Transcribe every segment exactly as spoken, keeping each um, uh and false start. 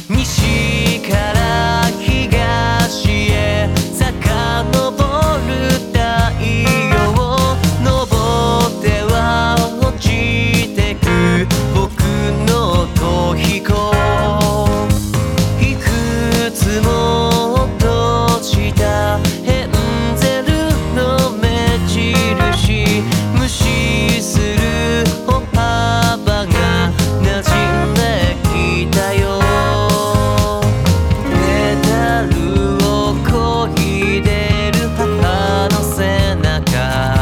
西から東へ遡る太陽登っては落ちてく僕の逃避行いくつも閉じたヘンゼルの目印無視する歩幅が馴染んできたよペダルを漕いでる母の背中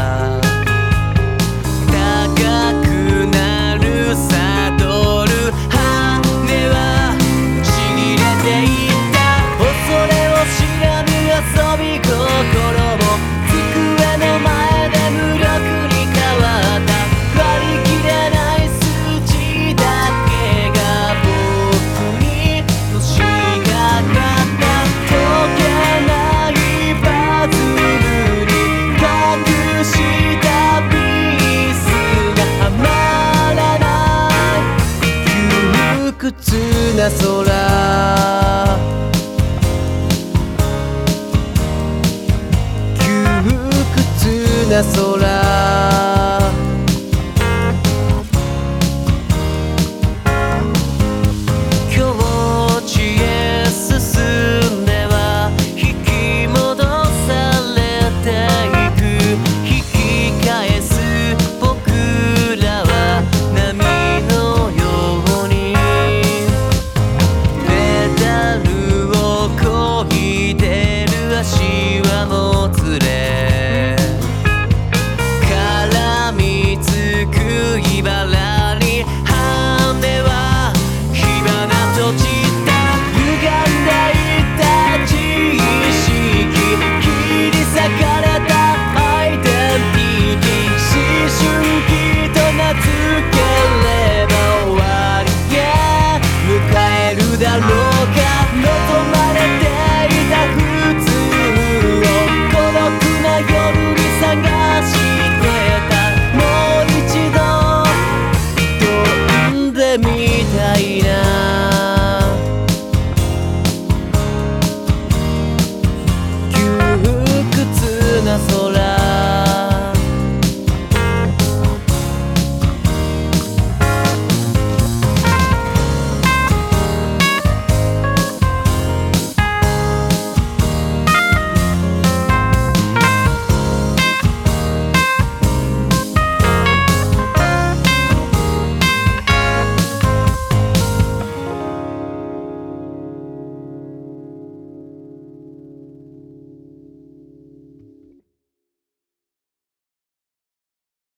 高くなるサドル羽はちぎれていった恐れを知らぬ遊び心も机の前で無力に変わった割り切れない数字だけが僕にのしかかった解けないパズルに隠したピースがはまらない窮屈な空窮屈な空境地へ進んでは引き戻されていく引き返す僕らは波のようにペダルを漕いでる足はもつれ絡みつく茨に羽は火花閉じた歪んでいた自意識切り裂かれたアイデンティティ思春期と名付ければ終わりへ迎えるだろう